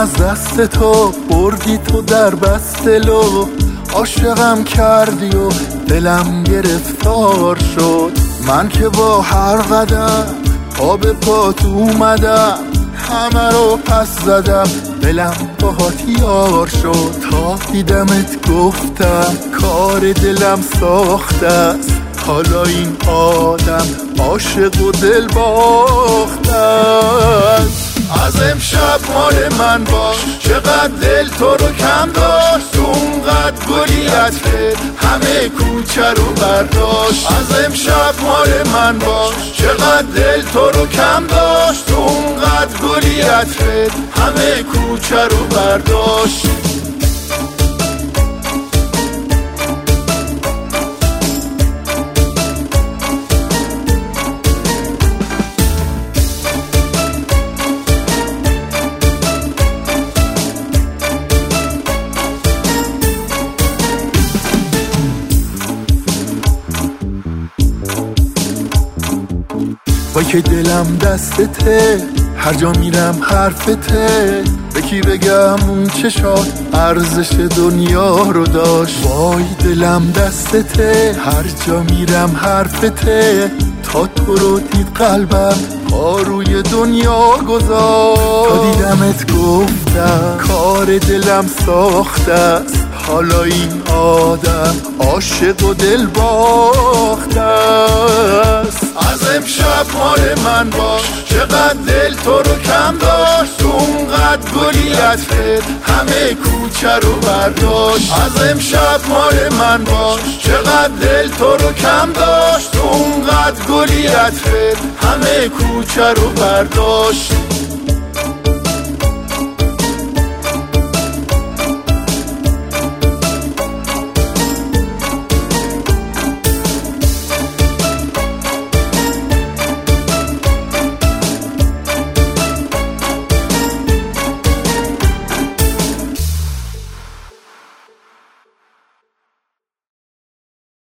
از دست تو، بردی تو در بستلو، عاشقم کردی و دلم گرفتار شد. من که با هر قدم آب پات اومدم، همه رو پس زدم، دلم باهات یار شد. تا دیدمت گفتم کار دلم ساخته است، حالا این آدم عاشق و دل باخته است. از امشب مال من باش، چقدر دل تو رو کم داشت، تو اونقدر گلیت کرد همه کوچه رو برداشت. از امشب مال من باش، چقدر دل تو رو کم داشت، تو اونقدر گلیت کرد همه کوچه رو برداشت. وای که دلم دستته، هر جا میرم حرفته، به کی بگم اون چشات ارزش دنیا رو داشت. وای دلم دستته، هر جا میرم حرفته، تا تو رو دید قلبم پا روی دنیا گذاشت. تا دیدمت گفتم کار دلم ساخته است، حالا این آدم عاشق و دل باخته است. از امشب مال من باش، چقدر دل تو رو کم داشت، تو اونقدر گلیت کرد همه کوچه رو برداشت. از امشب مال من باش، چقدر دل تو رو کم داشت، تو اونقدر گلیت کرد همه کوچه رو برداشت.